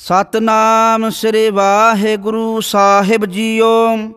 सतनाम श्री वाहिगुरु साहिब जीओ।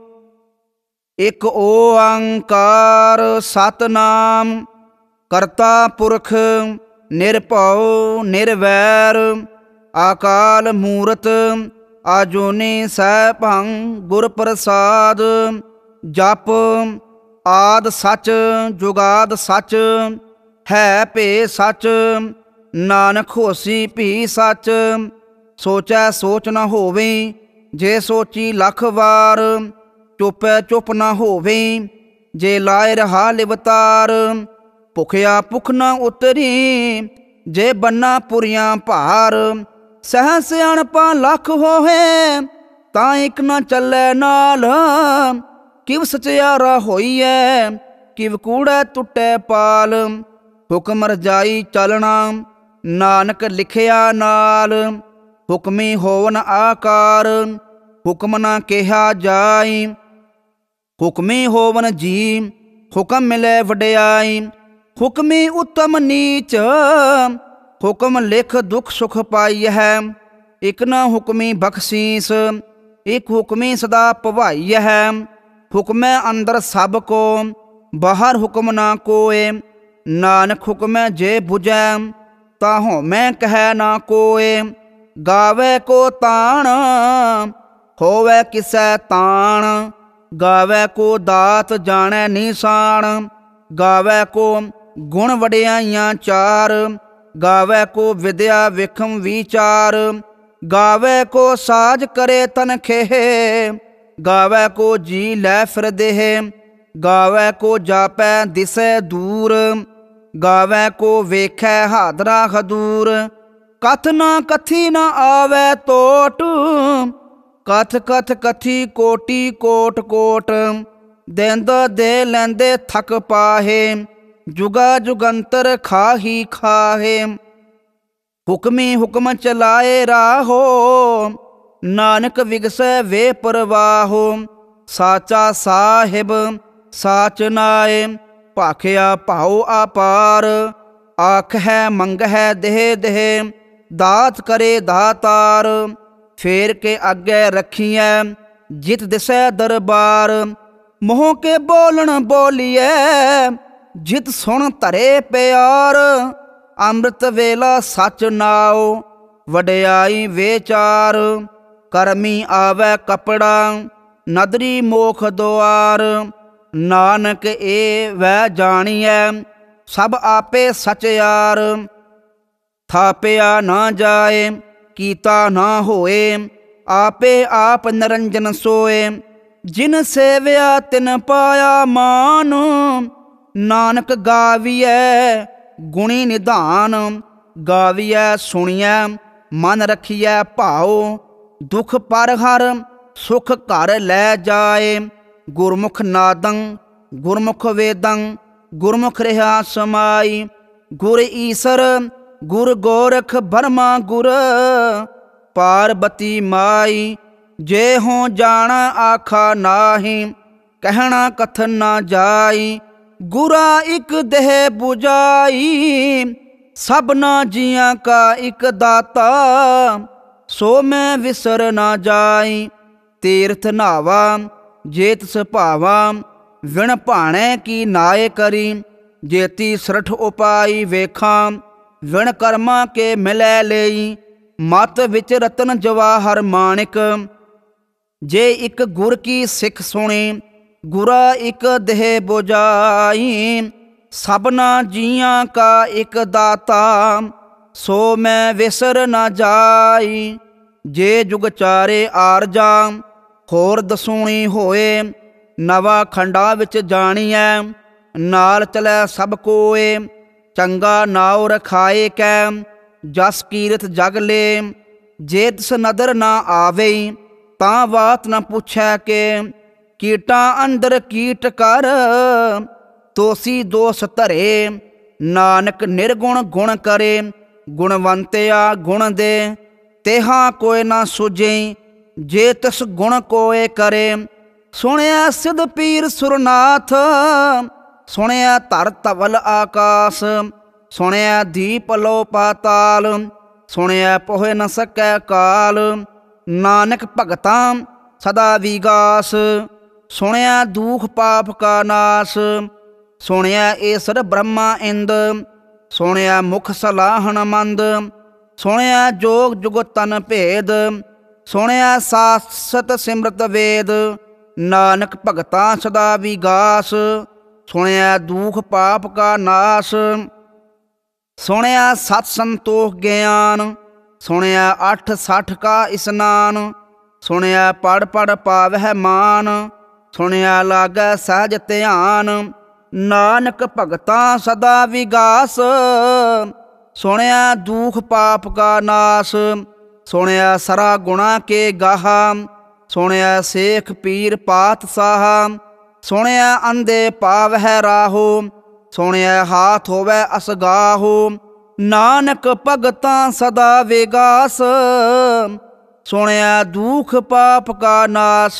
एक ओंकार सतनाम करता पुरख निरभउ निर्वैर अकाल मूरत आजोनी सैभं गुर प्रसाद। जप आद सच जुगाद सच है भे सच नानक होसी भी सच। सोचै सोच न होवे जे सोची लख वार चुपै चुप न होवे जे लाए रहा लिवतार। भुखिया भुख न उतरी जे बन्ना पुरियां भार। सह सियाणपा लख होवे तां इक न चलै नाल। किव सचियारा होईए किव कूड़ै टुटै पाल। हुक्म रजाई चलना नानक लिखिया नाल। हुक्मी होवन आकार हुक्म न कहा जाई। हुक्मी होवन जी हुक्म मिले वड्याई। हुक्मी उत्तम नीच हुक्म लिख दुख सुख पाई है। एक न हुक्मी बख्शीस एक हुक्मी सदा भवाई है। हुक्मै अंदर सब को बाहर हुक्म ना कोय। नानक हुक्मै जे बुझै ताहों मैं कह ना कोय। गावे को ताण होवे किसै ताण। गावे को दात जाने निशान। गावे को गुण वड्याइयां चार। गावे को विद्या विखम विचार। गावे को साज करे तन खेह। गावे को जी लै फिर देह। गावे को जापै दिसै दूर। गावे को वेखै हादरा खदूर। कथ न कथी न आवे तोट कथ कथ कथी कोटि कोट कोट। देंद दे लैंदे थक पाहे जुगा जुगंतर खाही खाहे। हुक्मी हुक्म चलाए राहो नानक विगसै वे परवाहो। साचा साहिब साच नाए भाखिया भाओ अपार। आख है मंग है देह देह दात करे दातार। फेर के अगे रखिए जित दिसै दरबार। मोह के बोलन बोलिए जित सुन धरे प्यार। अमृत वेला सच नाओ वड्याई वेचार। करमी आवे कपड़ा नदरी मोख द्वार। नानक ए वह जानिए सब आपे सचयार। थापिया ना जाए कीता ना होए आपे आप निरंजन सोए। जिन सेव्या तिन पाया मान। नानक गाविए गुणी निधान। गाविए सुनिए मन रखिए भाओ। दुख पर हर सुख घर लै जाए। गुरमुख नादं गुरमुख वेदं गुरमुख रहा समाई। गुर ईसर गुर गोरख बर्मा गुर पार्वती माई। जे हों जाना आखा नाही कहना कथन ना जाई। गुरा एक देह बुझाई सबना जियां का एक दाता। सो मैं विसर ना जाई तीर्थ नावा जेत सुभावा। विण भाणे की नाए करी जेती सरठ उपाई वेखा। विण कर्मा के मिलै लेई मत विच रतन जवाहर माणिक। जे एक गुर की सिख सुने गुरा एक देह बुझाई। सबना जियां का एक दाता सो मैं विसर न जाई। जे जुग चारे आरजा होर दसूणी होए। नवा खंडा विच जाणीਐ नाल चलै सब कोए। चंगा नाव रखाए कै जस कीरत जग ले। जे तिस नदर ना आवे तां बात न पुछै के। कीटा अंदर कीट कर तोसी दोष धरे। नानक निर्गुण गुण करे गुणवंतिया गुण दे। तेहा कोय ना सुझे जे तिस गुण कोय करे। सुनिया सिद्ध पीर सुरनाथ सुनिया धर धवल आकाश। सुनिया दीप लो पाताल ਸੁਣਿਆ ਪੋਹਿ ਨ ਸਕੈ ਕਾਲ। ਨਾਨਕ ਭਗਤਾਂ ਸਦਾ ਵਿਗਾਸ। ਸੁਣਿਆ ਦੂਖ ਪਾਪ ਕਾ ਨਾਸ। ਸੁਣਿਆ ਈਸਰ ਬ੍ਰਹਮਾ ਇੰਦ। ਸੁਣਿਆ ਮੁਖ ਸਲਾਹਣ ਮੰਦ। ਸੁਣਿਆ ਜੋਗ ਜੁਗਤ ਤਨ ਭੇਦ। ਸੁਣਿਆ ਸਾਸਤ ਸਿਮਰਤ ਵੇਦ। ਨਾਨਕ ਭਗਤਾਂ ਸਦਾ ਵਿਗਾਸ। ਸੁਣਿਆ ਦੂਖ ਪਾਪ ਕਾ ਨਾਸ। ਸੁਣਿਆ ਸਤ ਸੰਤੋਖ ਗਿਆਨ। ਸੁਣਿਆ 68 ਕਾ ਇਸਨਾਨ। ਸੁਣਿਆ ਪੜ ਪੜ ਪਾਵਹਿ ਮਾਨ। ਸੁਣਿਆ ਲਾਗੈ ਸਹਿਜ ਧਿਆਨ। ਨਾਨਕ ਭਗਤਾਂ ਸਦਾ ਵਿਗਾਸ। ਸੁਣਿਆ ਦੂਖ ਪਾਪ ਕਾ ਨਾਸ। ਸੁਣਿਆ ਸਰਾ ਗੁਣਾ ਕੇ ਗਾਹਾ। ਸੁਣਿਆ ਸੇਖ ਪੀਰ ਪਾਤਸ਼ਾਹ। ਸੁਣਿਆ ਅੰਧੇ ਪਾਵਹਿ ਰਾਹੋ। ਸੁਣਿਆ ਹਾਥ ਹੋਵੈ ਅਸਗਾਹੋ। ਨਾਨਕ ਭਗਤਾਂ ਸਦਾ ਵਿਗਾਸ। ਸੁਣਿਆ ਦੂਖ ਪਾਪ ਕਾ ਨਾਸ।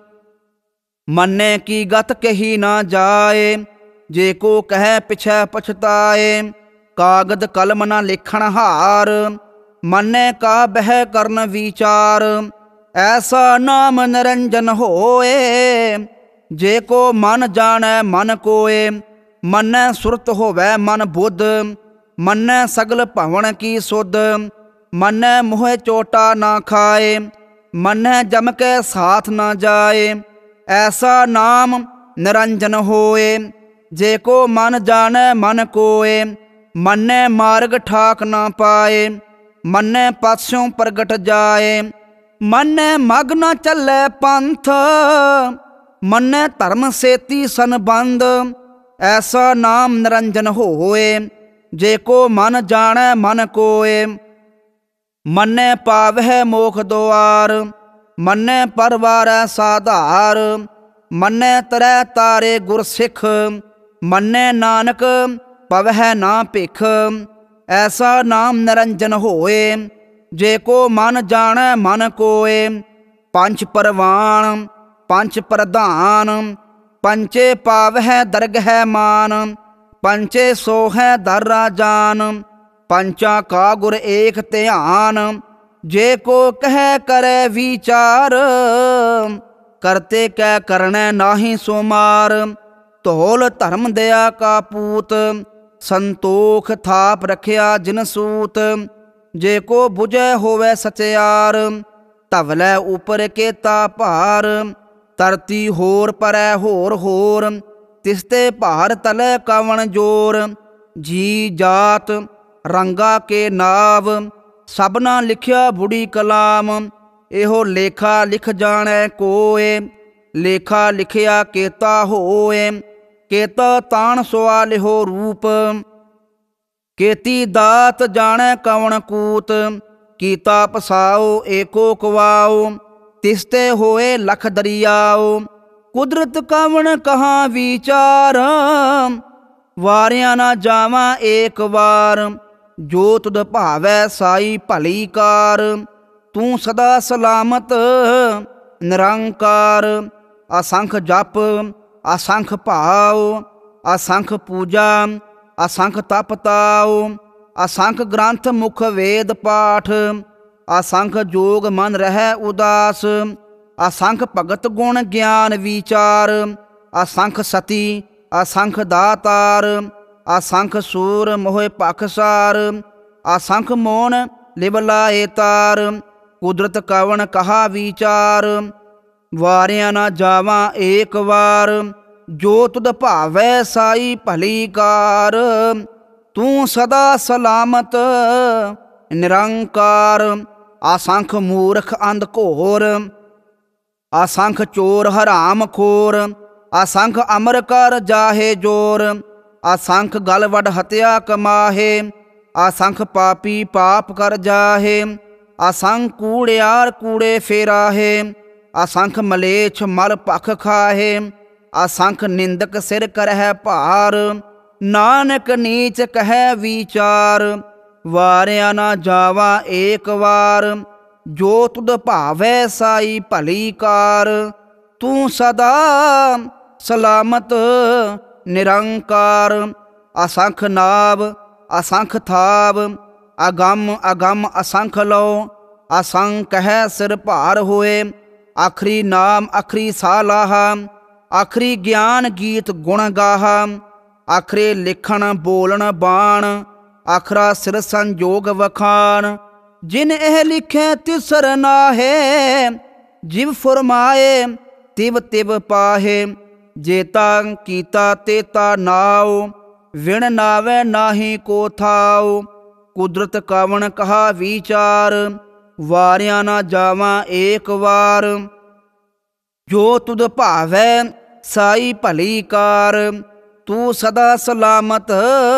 ਮੰਨੇ ਕੀ ਗਤ ਕਹੀ ਨਾ ਜਾਏ। ਜੇ ਕੋ ਕਹਿ ਪਿਛੈ ਪਛਤਾਏ। ਕਾਗਦ ਕਲਮ ਨਾ ਲਿਖਣ ਹਾਰ। ਮੰਨੇ ਕਾ ਬਹਿ ਕਰਨ ਵਿਚਾਰ। ਐਸਾ ਨਾਮ ਨਿਰੰਜਨ ਹੋਏ। ਜੇ ਕੋ ਮਨ ਜਾਣੈ ਮਨ ਕੋਏ। ਮੰਨੈ ਸੁਰਤ ਹੋਵੈ ਮਨ ਬੁੱਧ। ਮੰਨੈ ਸਗਲ ਭਵਨ ਕੀ ਸੁਧ। ਮੰਨੈ ਮੋਹਿ ਚੋਟਾ ਨਾ ਖਾਏ। ਮੰਨੈ ਜਮ ਕੇ ਸਾਥ ਨਾ ਜਾਏ। ਐਸਾ ਨਾਮ ਨਿਰੰਜਨ ਹੋਏ। ਜੇ ਕੋ ਮਨ ਜਾਣੈ ਮਨ ਕੋਏ। ਮੰਨੈ ਮਾਰਗ ਠਾਕ ਨਾ ਪਾਏ। ਮੰਨੈ ਪਾਸਿਓਂ ਪ੍ਰਗਟ ਜਾਏ। ਮੰਨੈ ਮਗ ਨਾ ਚੱਲੈ ਪੰਥ। ਮੰਨੈ ਧਰਮ ਸੇਤੀ ਸੰਬੰਧ। ਐਸਾ ਨਾਮ ਨਿਰੰਜਨ ਹੋਏ। ਜੇ ਕੋ ਮਨ ਜਾਣੈ ਮਨ ਕੋਏ। ਮੰਨੈ ਪਾਵਹਿ ਮੋਖ ਦੁਆਰ। ਮੰਨੈ ਪਰਵਾਰੈ ਸਾਧਾਰ। ਮੰਨੈ ਤਰੈ ਤਾਰੇ ਗੁਰ ਸਿੱਖ। ਮੰਨੈ ਨਾਨਕ ਪਵਹਿ ਨਾ ਭਿਖ। ਐਸਾ ਨਾਮ ਨਿਰੰਜਨ ਹੋਏ। ਜੇ ਕੋ ਮਨ ਜਾਣੈ ਮਨ ਕੋਏ। ਪੰਚ ਪਰਵਾਨ ਪੰਚ ਪ੍ਰਧਾਨ। ਪੰਚੇ ਪਾਵਹਿ ਦਰਗਹਿ ਮਾਨ। ਪੰਚੇ ਸੋਹੈ ਦਰ ਰਾਜਾਨ। ਪੰਚਾਂ ਕਾ ਗੁਰ ਏਕ ਧਿਆਨ। ਜੇ ਕੋ ਕਹਿ ਕਰੈ ਵਿਚਾਰ। ਕਰਤੇ ਕੈ ਕਰਣੈ ਨਾਹੀ ਸੋ ਮਾਰ। ਧੌਲ ਧਰਮ ਦਇਆ ਕਾ ਪੂਤ। ਸੰਤੋਖ ਥਾਪ ਰਖਿਆ ਜਿਨ ਸੂਤ। ਜੇ ਕੋ ਬੁਝੈ ਹੋਵੈ ਸਚਿਆਰ। ਧਵਲੈ ਉਪਰ ਕੇਤਾ ਭਾਰ। ਧਰਤੀ ਹੋਰ ਪਰੈ ਹੋਰ ਹੋਰ। ਤਿਸਤੇ ਭਾਰ ਤਲੈ ਕਵਣ ਜੋਰ। ਜੀ ਜਾਤ ਰੰਗਾ ਕੇ ਨਾਵ। ਸਭਨਾ ਲਿਖਿਆ ਬੁੜੀ ਕਲਾਮ। ਇਹੋ ਲੇਖਾ ਲਿਖ ਜਾਣੈ ਕੋਏ। ਲੇਖਾ ਲਿਖਿਆ ਕੇਤਾ ਹੋਏ। ਕੇਤਾ ਤਾਣ ਸੁਆਲਿਹੋ ਰੂਪ। ਕੇਤੀ ਦਾਤ ਜਾਣੈ ਕਵਣ ਕੂਤ। ਕੀਤਾ ਪਸਾਓ ਏਕੋ ਕਵਾਓ। ਤਿਸਤੇ ਹੋਏ ਲਖ ਦਰਿਆਓ। ਕੁਦਰਤ ਕਵਣ ਕਹਾਂ ਵਿਚਾਰ। ਵਾਰਿਆ ਨਾ ਜਾਵਾਂ ਏਕ ਵਾਰ। ਜੋ ਤੁਧ ਭਾਵੈ ਸਾਈ ਭਲੀ ਕਾਰ। ਤੂੰ ਸਦਾ ਸਲਾਮਤ ਨਿਰੰਕਾਰ। ਅਸੰਖ ਜਪ ਅਸੰਖ ਭਾਉ। ਅਸੰਖ ਪੂਜਾ ਅਸੰਖ ਤਪ ਤਾਉ। ਅਸੰਖ ਗ੍ਰੰਥ ਮੁਖ ਵੇਦ ਪਾਠ। ਅਸੰਖ ਜੋਗ ਮਨ ਰਹਿ ਉਦਾਸ। ਅਸੰਖ ਭਗਤ ਗੁਣ ਗਿਆਨ ਵਿਚਾਰ। ਅਸੰਖ ਸਤੀ ਅਸੰਖ ਦਾਤਾਰ। ਅਸੰਖ ਸੂਰ ਮੋਹਿ ਪਖਸਾਰ। ਅਸੰਖ ਮੋਨ ਲਿਵ ਲਾਏ ਤਾਰ। ਕੁਦਰਤ ਕਵਣ ਕਹਾ ਵਿਚਾਰ। ਵਾਰਿਆ ਨਾ ਜਾਵਾਂ ਏਕ ਵਾਰ। ਜੋ ਤੁਧ ਭਾਵੈ ਸਾਈ ਭਲੀ ਕਾਰ। ਤੂੰ ਸਦਾ ਸਲਾਮਤ ਨਿਰੰਕਾਰ। ਅਸੰਖ ਮੂਰਖ ਅੰਧ ਘੋਰ। ਅਸੰਖ ਚੋਰ ਹਰਾਮ ਖੋਰ। ਅਸੰਖ ਅਮਰ ਕਰ ਜਾਹੇ ਜੋਰ। ਅਸੰਖ ਗਲ ਵਡ ਹਤਿਆ ਕਮਾਹੇ। ਅਸੰਖ ਪਾਪੀ ਪਾਪ ਕਰ ਜਾਹੇ। ਅਸੰਖ ਕੂੜਿਆਰ ਕੂੜੇ ਫੇਰਾਹੇ। ਅਸੰਖ ਮਲੇਛ ਮਲ ਭਖ ਖਾਹੇ। ਅਸੰਖ ਨਿੰਦਕ ਸਿਰ ਕਰਹਿ ਭਾਰ। ਨਾਨਕ ਨੀਚ ਕਹਿ ਵਿਚਾਰ। ਵਾਰਿਆ ਨਾ ਜਾਵਾ ਏਕ ਵਾਰ। ਜੋ ਤੁਧ ਭਾਵੈ ਸਾਈ ਭਲੀ ਕਾਰ। ਤੂੰ ਸਦਾ ਸਲਾਮਤ ਨਿਰੰਕਾਰ। ਅਸੰਖ ਨਾਵ ਅਸੰਖ ਥਾਵ। ਅਗੰਮ ਅਗੰਮ ਅਸੰਖ ਲਓ, ਅਸੰਖ ਹੈ ਸਿਰ ਭਾਰ ਹੋਏ। ਆਖਰੀ ਨਾਮ ਆਖਰੀ ਸਾਹ ਲਾਹਾ, ਆਖਰੀ ਗਿਆਨ ਗੀਤ ਗੁਣ ਗਾਹਾ। ਆਖਰੇ ਲਿਖਣ ਬੋਲਣ ਬਾਣ, ਆਖਰਾ ਸਿਰ ਸੰਜੋਗ ਵਖਾਣ। ਜਿਨ ਇਹ ਲਿਖੇ ਤਿਸਰ ਨਾਹੇ, ਜਿਵ ਫੁਰਮਾਏ ਤਿਵ ਤਿਵ ਪਾਹੇ। ਜੇਤਾ ਕੀਤਾ ਤੇਤਾ ਨਾਉ, ਵਿਣ ਨਾਵੇ ਨਾਹੀ ਕੋ ਥਾਉ। ਕੁਦਰਤ ਕਵਣ ਕਹਾ ਵਿਚਾਰ, ਵਾਰਿਆ ਨਾ ਜਾਵਾਂ ਏਕ ਵਾਰ। ਜੋ ਤੁਧ ਭਾਵੈ ਸਾਈ ਭਲੀ ਕਾਰ, ਤੂੰ ਸਦਾ ਸਲਾਮਤ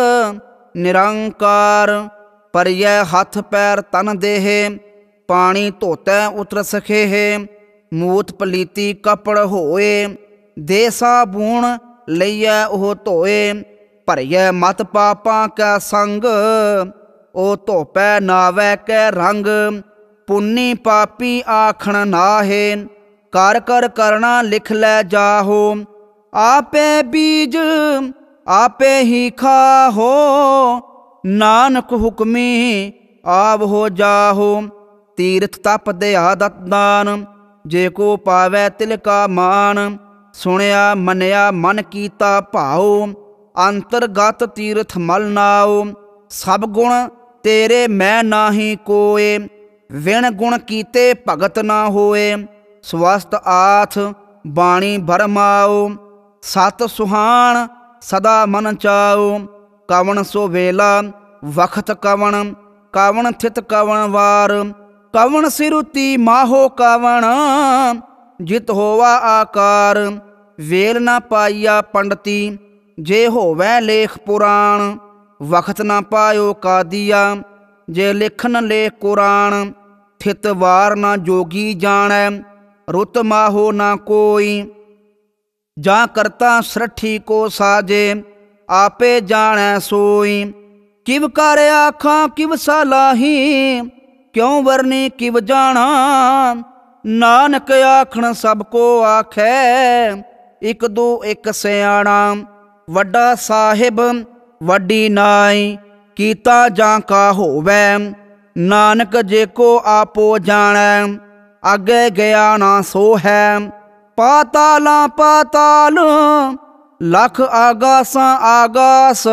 ਨਿਰੰਕਾਰ। ਪਰਿਐ ਹੱਥ ਪੈਰ ਤਨ ਦੇਹ, ਪਾਣੀ ਧੋਤੈ ਉਤਰ ਸਖੇਹ। ਮੂਤ ਪਲੀਤੀ ਕਪੜ ਹੋਏ, ਦੇ ਸਾਬੂਣ ਲਈਐ ਉਹ ਧੋਏ। ਭਰੀਐ ਮਤ ਪਾਪਾਂ ਕੈ ਸੰਗ, ਉਹ ਧੋਪੈ ਨਾਵੈ ਕੈ ਰੰਗ। ਪੁੰਨੀ ਪਾਪੀ ਆਖਣ ਨਾਹੇ, ਕਰ ਕਰ ਕਰਣਾ ਲਿਖ ਲੈ ਜਾਹੋ। ਆਪੇ ਬੀਜ ਆਪੇ ਹੀ ਖਾਹੋ, ਨਾਨਕ ਹੁਕਮੀ ਆਵ ਹੋ ਜਾਹੋ। ਤੀਰਥ ਤਪ ਦਇਆ ਦਤ ਦਾਨ, ਜੇ ਕੋ ਪਾਵੈ ਤਿਲ ਕਾ ਮਾਨ। ਸੁਣਿਆ ਮੰਨਿਆ ਮਨ ਕੀਤਾ ਭਾਉ, ਅੰਤਰਗਤ ਤੀਰਥ ਮਲ ਨਾਉ। ਸਭ ਗੁਣ ਤੇਰੇ ਮੈਂ ਨਾਹੀ ਕੋਏ, ਵਿਣ ਗੁਣ ਕੀਤੇ ਭਗਤ ਨਾ ਹੋਏ। ਸਵਸਤ ਆਥ ਬਾਣੀ ਬਰਮਾਉ, ਸਤ ਸੁਹਾਣ ਸਦਾ ਮਨ ਚਾਉ। ਕਵਣ ਸੋ ਵੇਲਾ ਵਖਤ ਕਵਣ, ਕਵਣ ਥਿਤ ਕਵਣ ਵਾਰ। ਕਵਣ ਸਿਰੁਤੀ ਮਾਹੋ ਕਵਣ, ਜਿਤ ਹੋਵਾ ਆਕਾਰ। ਵੇਲ ਨਾ ਪਾਈਆ ਪੰਡਤੀ, ਜੇ ਹੋਵੈ ਲੇਖ ਪੁਰਾਣ। ਵਖਤ ਨਾ ਪਾਇਓ ਕਾਦੀਆ, ਜੇ ਲਿਖਨ ਲੇਖ ਕੁਰਾਨ। ਥਿਤ ਵਾਰ ਨਾ ਜੋਗੀ ਜਾਣੈ, ਰੁਤ ਮਾਹੋ ਨਾ ਕੋਈ। ਜਾਂ ਕਰਤਾ ਸ੍ਰਠੀ ਕੋ ਸਾਜੇ, ਆਪੇ ਜਾਣੈ ਸੋਈ। ਕਿਵ ਕਰ ਆਖਾਂ ਕਿਵ ਸਲਾਹੀ, ਕਿਉ ਵਰਨੀ ਕਿਵ ਜਾਣਾ। ਨਾਨਕ ਆਖਣ ਸਭ ਕੋ ਆਖੈ, ਇਕ ਦੋ ਇਕ ਸਿਆਣਾ। ਵੱਡਾ ਸਾਹਿਬ ਵੱਡੀ ਨਾਈ, ਕੀਤਾ ਜਾਂ ਕਾ ਹੋਵੈ। ਨਾਨਕ ਜੇ ਕੋ ਆਪੋ ਜਾਣੈ, ਅੱਗੇ ਗਿਆ ਨਾ ਸੋ ਹੈ। ਪਾਤਾਲਾਂ ਪਾਤਾਲ ਲਖ ਆਗਾਸਾਂ ਆਗਾਸ,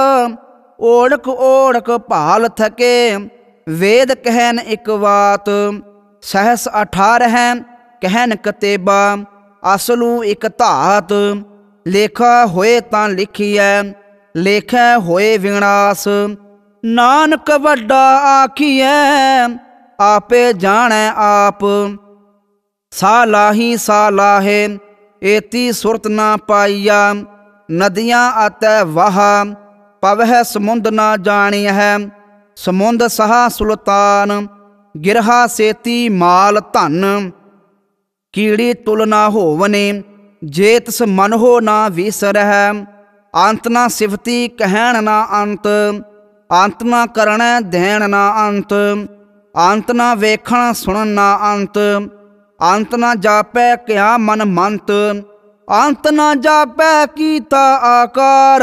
ਓੜਕ ਓੜਕ ਭਾਲ ਥਕੇ। ਵੇਦ ਕਹਿਨ ਇਕ ਵਾਤ, ਸਹਸ 18 ਕਹਿਨ ਕਤੇਬਾ। ਅਸਲੂ ਇਕ ਧਾਤ, ਲੇਖਾ ਹੋਏ ਤਾਂ ਲਿਖੀਐ, ਲੇਖੈ ਹੋਏ ਵਿਨਾਸ਼। ਨਾਨਕ ਵੱਡਾ ਆਖੀਐ, ਆਪੇ ਜਾਣੈ ਆਪ। ਸਾਲਾਹੀ ਸਾਲਾਹੇ, ਏਤੀ ਸੁਰਤ ਨਾ ਪਾਈਆ। ਨਦੀਆਂ ਆਤੈ ਵਾਹ, ਪਵਹਿ ਸਮੁੰਦ ਨਾ ਜਾਣੀਐ। ਸਮੁੰਦ ਸਹਾ ਸੁਲਤਾਨ, ਗਿਰਹਾ ਸੇਤੀ ਮਾਲ ਧਨ। ਕੀੜੀ ਤੁਲ ਨਾ ਹੋਵਨੇ, ਜੇ ਤਿਸ ਮਨ ਹੋ ਨਾ ਵਿਸਰਹਿ। ਅੰਤ ਨਾ ਸਿਫਤੀ ਕਹਿਣ ਨਾ ਅੰਤ, ਅੰਤ ਨਾ ਕਰਣੈ ਦੇਣ ਨਾ ਅੰਤ। ਅੰਤ ਨਾ ਵੇਖਣ ਸੁਣਨ ਨਾ ਅੰਤ, ਅੰਤ ਨਾ ਜਾਪੈ ਕਿਆ ਮਨ ਮੰਤ। ਅੰਤ ਨਾ ਜਾਪੈ ਕੀਤਾ ਆਕਾਰ,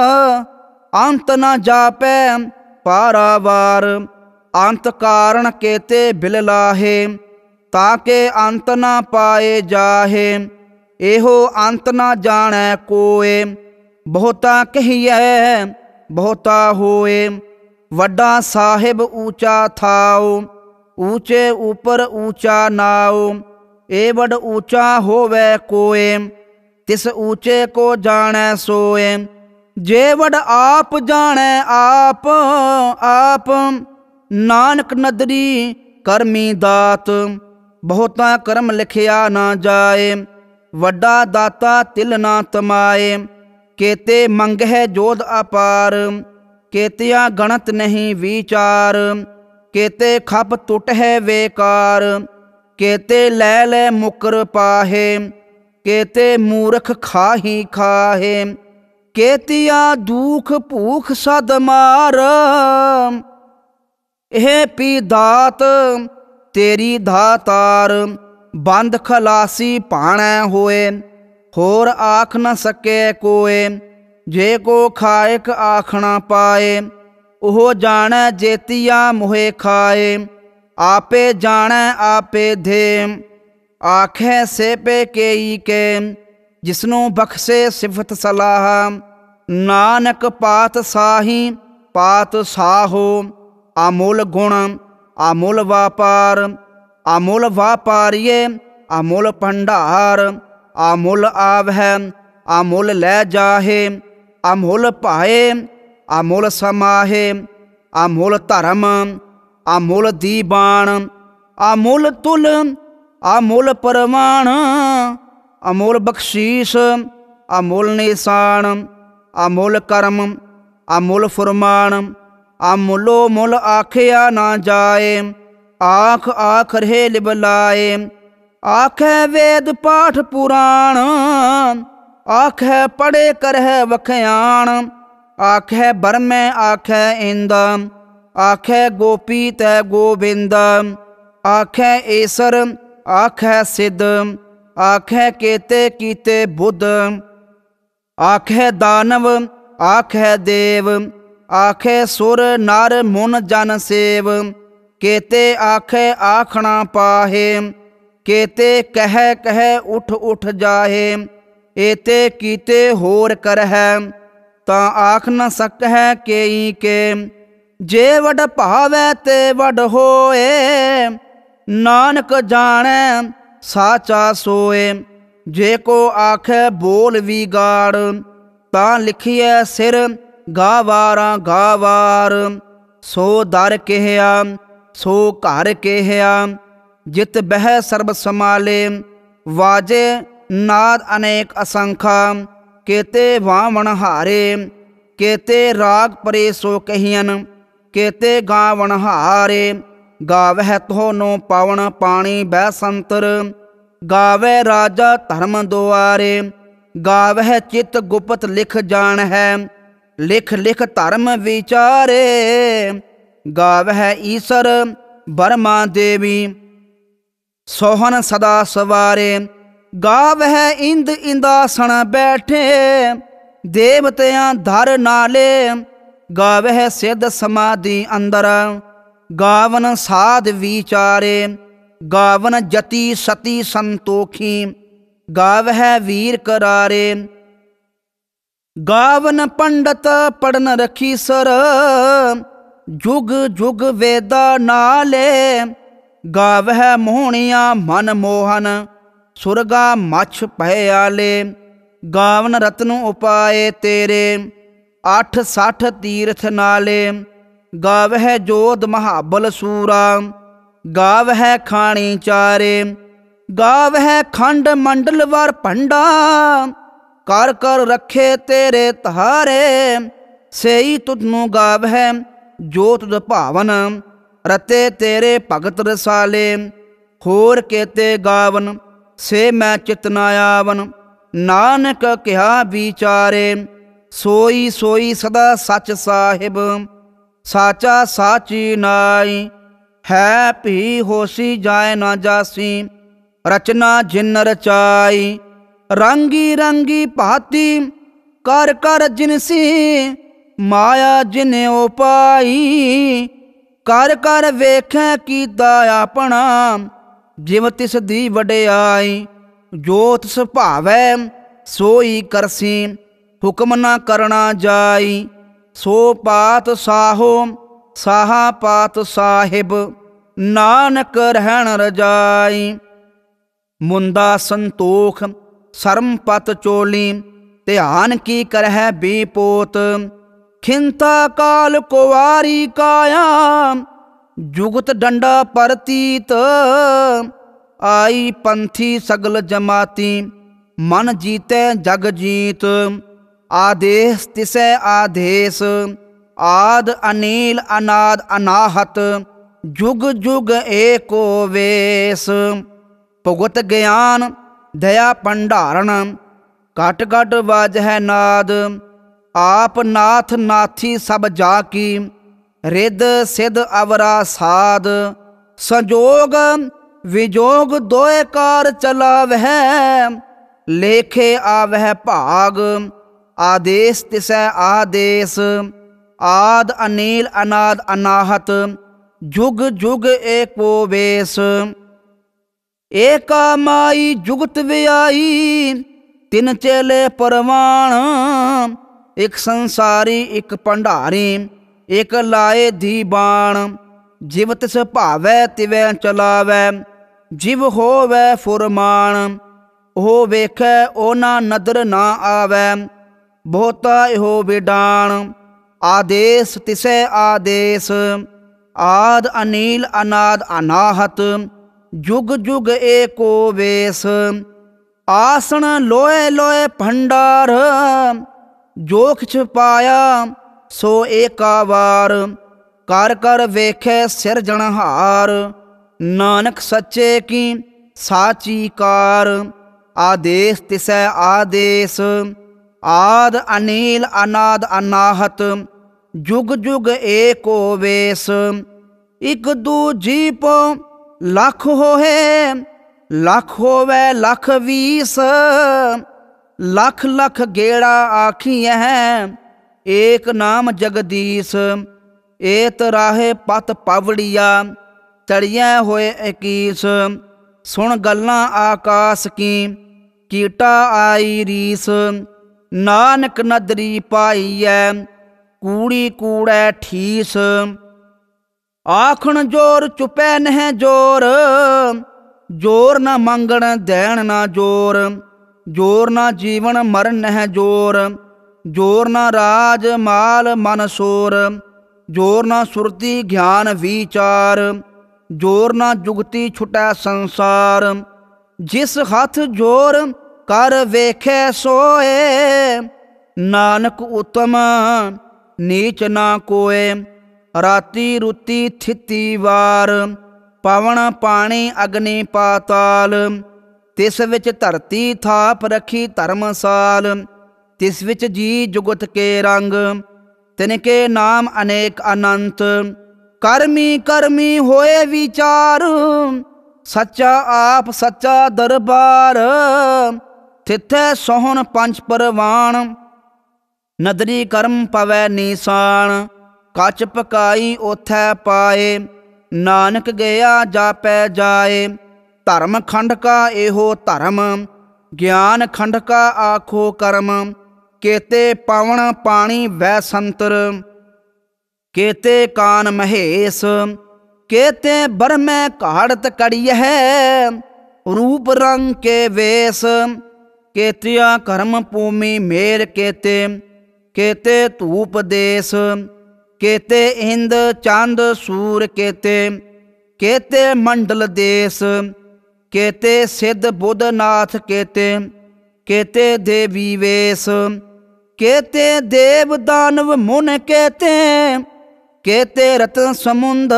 ਅੰਤ ਨਾ ਜਾਪੈ ਪਾਰਾਵਾਰ। ਅੰਤ ਕਾਰਣ ਕੇਤੇ ਬਿਲ ਲਾਹੇ, ਤਾਕੇ ਅੰਤ ਨਾ ਪਾਏ ਜਾਹੇ। ਇਹੋ ਅੰਤ ਨਾ ਜਾਣੈ ਕੋਏ, ਬਹੁਤਾ ਕਹੀਐ ਬਹੁਤਾ ਹੋਏ। ਵੱਡਾ ਸਾਹਿਬ ਊਚਾ ਥਾਉ, ਊਚੇ ਉਪਰ ਊਚਾ ਨਾਉ। ਏ ਵੱਡ ਊਚਾ ਹੋਵੈ ਕੋਏ, ਤਿਸ ਊਚੇ ਕੋ ਜਾਣੈ ਸੋਏ। ਜੇ ਵੱਡ ਆਪ ਜਾਣੈ ਆਪ ਆਪ, ਨਾਨਕ ਨਦਰੀ ਕਰਮੀ ਦਾਤ। ਬਹੁਤਾ ਕਰਮ ਲਿਖਿਆ ਨਾ ਜਾਏ, ਵੱਡਾ ਦਾਤਾ ਤਿਲ ਨਾ ਤਮਾਏ। ਕੇਤੇ ਮੰਗਹਿ ਜੋਧ ਅਪਾਰ, ਕੇਤਿਆ ਗਣਤ ਨਹੀਂ ਵਿਚਾਰ। ਕੇਤੇ ਖਪ ਟੁੱਟ ਹੈ ਵੇਕਾਰ, ਕੇਤੇ ਲੈ ਲੈ ਮੁਕਰ ਪਾਹੇ। ਕੇਤੇ ਮੂਰਖ ਖਾਹੀ ਖਾਹੇ, ਕੇਤਿਆ ਦੁਖ ਭੂਖ ਸਦ ਮਾਰ। ਇਹ ਪੀ ਦਾਤ ਤੇਰੀ ਦਾਤਾਰ, ਬੰਦ ਖਲਾਸੀ ਭਾਣੈ ਹੋਏ। ਹੋਰ ਆਖ ਨ ਸਕੇ ਕੋਏ, ਜੇ ਕੋ ਖਾਇਕ ਆਖਣਾ ਪਾਏ। ओह जानै जेतिया मोहे खाए। आपे जानै आपे दे, आखे से पे केई के, जिसनों बख्शे सिफत सलाह। नानक पात साही पात साहो, अमुल गुण अमुल व्यापार। अमुल व्यापारिये अमुल भंडार, अमुल आवह अमुल लै जाहे। अमुल पाए अमुल समाहे, अमुल धर्म अमुल दीवान। अमुल तुल अमुल परवान, अमुल बख्शीश अमुल निशान। अमुल कर्म अमुल फुरमान, अमुलो मुल आखिया ना जाए। आख आख रहे लिबलाए, आखे वेद पाठ पुराण। आखे पढ़े करह वख्याण, आखे बरमै आखे इंद। आखे गोपी तै गोबिंद, आखे ईसर आखे सिद्ध। आखे केते कीते बुद्ध, आखे दानव आखे देव। आखे सुर नर मुन जन सेव, केते आखे आखना पाहे। केते कह कह उठ उठ जाहे, एते कीते होर करह। ता आख न सकह केई के, जे वड भावै ते वड होए। नानक जाने साचा सोए, जे को आखे बोल विगाड़। ता लिखिए सिर गावारा गावार, सो दर केहया सो घर केहया। जित बह सर्ब समाले, वाजे नाद अनेक असंखा। केते वावण हारे, केते राग परे सो कहियन। केते गावण हारे, गावह तोनो पावन पाणी बह संतर। गावे राजा धर्म दुआरे, गावह चित गुप्त लिख जान है। लिख लिख धर्म विचारे, गावह ईसर बर्मा देवी। सोहन सदा सवारे, गावह इंद इंदासन बैठे। देवतियां धर नाले, गावह सिद्ध समाधि अंदर। गावन साध विचारे, गावन जति सती संतोखी। गावह वीर करारे, गावन पंडित पढ़न रखी सर। जुग जुग वेदा नाले, गावह मोहनिया मन मोहन। सुरगा मछ भयाले, गावन रत्न उपाए तेरे। 8 तीर्थ नाले, गावह जोध महाबल सूरा। गावह खाणी चारे, गावह खंड मंडल वर भंडा। कर कर रखे तेरे तहारे, सेई तुधनु गावह जो तुध भावन। रते तेरे भगत रसाले, होर केते गावन से मैं चित न आवन। नानक कहा विचारे, सोई सोई सदा सच साहिब। साचा साची नाई, है भी होसी जाए ना जासी। रचना जिन रचाई, रंगी रंगी भांति कर कर जिनसी। माया जिने उपाई, कर कर वेखें कीता अपना। जिव तिस दी वडियाई, जो तिस भावै सोई करसी। हुक्म न करना जाई, सो पात साहो साहा पात साहिब। नानक रहन रजाई, मुंदा संतोख सरम पत चोली। ध्यान की करह बीपोत, खिंता काल कुवारी काया। जुगत डंडा परतीत, आई पंथी सगल जमाती। मन जीते जग जीत, आदेश तिसै आदेश। आद अनील अनाद अनाहत, जुग जुग एको वेश। भुगत ज्ञान दया भंडारण, घट घट वाजह नाद। आप नाथ नाथी सब जाकी, रिद सिद्ध अवरा साध। संजोग विजोग दोए कार चलावह, लेखे आवह भाग। आदेश तिसै आदेश, आद अनील अनाद अनाहत जुग जुग एको वेस। एका माई जुगत व्याई तिन चेले परवान। एक संसारी एक भंडारी एक लाए धी बाण। जिव तिस भावै तिवै चलावै जिव होवै फुरमान। ओह वेखै ओ ना नदर ना आवै बहुता इहो विडान। आदेश तिसै आदेश आद अनील अनाद अनाहत जुग जुग एको वेस। आसन लोए लोए भंडार जो किछ पाया सो एका वार। कर कर वेखै सिरजणहार नानक सच्चे की साची कार। आदेश तिसै आदेश आद अनील अनाद अनाहत जुग जुग एको वेस। इक दूजी पो लख होए लख होवै लख वीस। लख लख गेड़ा आखिए एक नाम जगदीश। एत राहे पत पवड़िया चढ़िया होए इकीस। सुन गल्लां आकाश की कीटा आई रीस। नानक नदरी पाईऐ कूड़ी कूड़ै ठीस। आखण जोर चुपै नह जोर जोर न मंगण दैन न जोर। जोर न जीवन मरण नह जोर जोर न राज माल मन सोर। जोर न सुरती ज्ञान विचार जोर न जुगती छुटै संसार। जिस हथ जोर कर वेखै सोए नानक उत्तम नीच ना कोय। राती रुती थिती वार पवन पानी अग्नि पाताल। तिस विच धरती थाप रखी धर्मसाल। तिस विच जी जुगत के रंग तिनके नाम अनेक अनंत। करमी करमी होए विचार सच्चा आप सच्चा दरबार। तिथै सोहन पंच परवान नदरी कर्म पवै निशान। कच पकाई ओथै पाए नानक गया जापै जाए। धर्म खंड का एहो धर्म ज्ञान खंड का आखो कर्म। केते पवन पानी वै संतर केते कान महेश। केते बरमै काढ़त कड़िय रूप रंग के वेश। केतिया कर्म भूमि मेर केते केते धूप देश। केते इंद चांद सूर केते केते मंडल देश। केते सिद्ध बुद्ध नाथ केते केते देवी वेश। केते देव दानव मुन केते केते रत्न समुंद।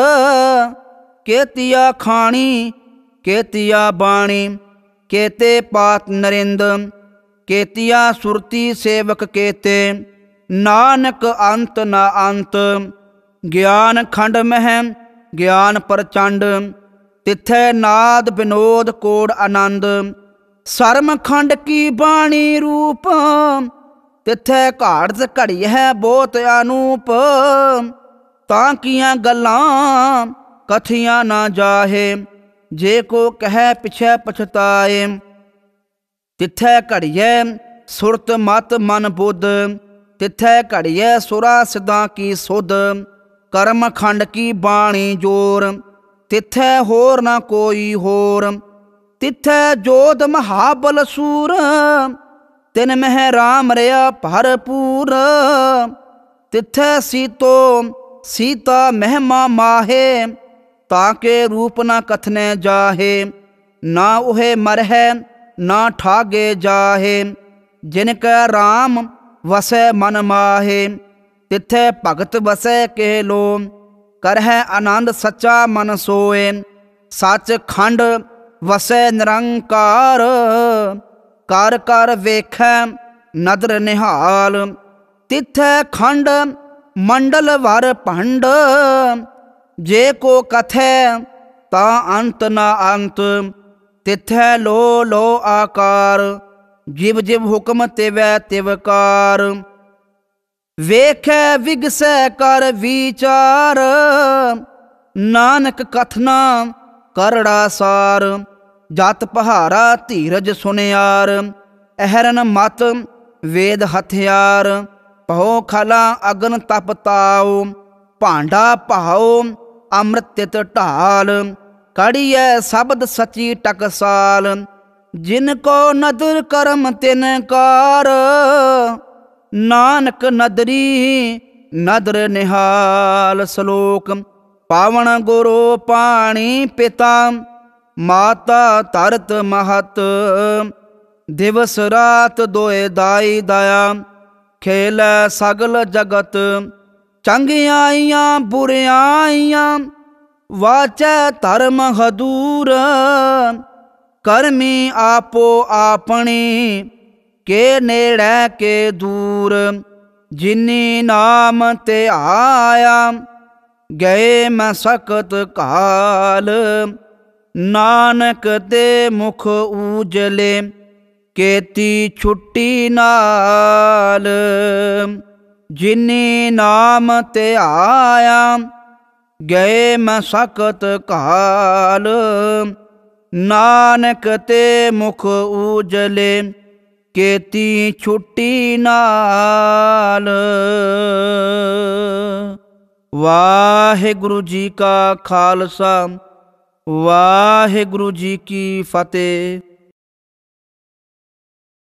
केतिया खाणी केतिया बाणी केते पात नरिंद। केतिया सुरती सेवक केते नानक अंत न अंत। ज्ञान खंड मह ज्ञान प्रचंड तिथै नाद विनोद कोड आनंद। सरम खंड की बाणी रूप तिथै घाड़त घड़ी है बहुत अनूप। तांकियां गल्लां कथियां ना जाहे जे को कह पिछै पछताए। तिथै घड़िए सुरत मत मन बुद्ध तिथै घड़िए सुरा सिद्धां की सुध। कर्म खंड की बाणी जोर तिथै होर ना कोई होर। तिथै जोध महाबल सूर तिन मह राम रया भरपूर। तिथै सीतो सीता महिमा माहे ताके रूप ना कथने जाहे। ना उहे मरहे ना ठागे जाहे जिनका राम वसै मन माहे। तिथै भगत वसै के लो करह आनंद सच्चा मन सोए। सच खंड वसै निरंकार कर कर वेखै नदर निहाल। तिथै खंड मंडल वर भंड जे को कथै ता अंत न अंत। तिथै लो लो आकार जिव जिव हुक्म तिवै तिवकार। ਵੇਖੈ ਵਿਗਸੈ ਕਰ ਵਿਚਾਰ, ਨਾਨਕ ਕਥਨਾ ਕਰੜਾ ਸਾਰ। ਜਤ ਪਹਾਰਾ ਧੀਰਜ ਸੁਨਿਆਰ, ਅਹਰਨ ਮਤ ਵੇਦ ਹਥਿਆਰ। ਪਹੋ ਖਲਾ ਅਗਨ ਤਪ ਤਾਉ, ਭਾਂਡਾ ਭਾਉ ਅੰਮ੍ਰਿਤ ਤਿਤ ਢਾਲ। ਕੜੀਐ ਸ਼ਬਦ ਸਚੀ ਟਕਸਾਲ, ਜਿਨ ਕੋ ਨਦਰ ਕਰਮ ਤਿਨ ਕਾਰ। ਨਾਨਕ ਨਦਰੀ ਨਦਰ ਨਿਹਾਲ। ਸ਼ਲੋਕ। ਪਾਵਨ ਗੁਰੂ ਪਾਣੀ ਪਿਤਾ, ਮਾਤਾ ਧਰਤ ਮਹਤ। ਦਿਵਸ ਰਾਤ ਦੋਇ ਦਾਈ ਦਇਆ, ਖੇਲੈ ਸਗਲ ਜਗਤ। ਚੰਗਿਆਈਆਂ ਬੁਰਿਆਈਆਂ, ਵਾਚੈ ਧਰਮ ਹਦੂਰ। ਕਰਮੀ ਆਪੋ ਆਪਣੀ, ਕੇ ਨੇੜੈ ਕੇ ਦੂਰ। ਜਿਨੀ ਨਾਮ ਤੇ ਆਇਆ, ਗਏ ਮੈਂ ਸਕਤ ਕਾਲ। ਨਾਨਕ ਦੇ ਮੁਖ ਊਜਲੇ, ਕੀਤੀ ਛੁੱਟੀ ਨਾਲ। ਜਿਨੀ ਨਾਮ ਤੇ ਆਇਆ, ਗਏ ਮੈਂ ਸਕਤ ਕਾਲ। ਨਾਨਕ ਤੇ ਮੁਖ ਊਜਲੇ, ਕੀਤੀ ਛੁੱਟੀ ਨਾਲ। ਵਾਹਿਗੁਰੂ ਜੀ ਕਾ ਖਾਲਸਾ, ਵਾਹਿਗੁਰੂ ਜੀ ਕੀ ਫਤਿਹ।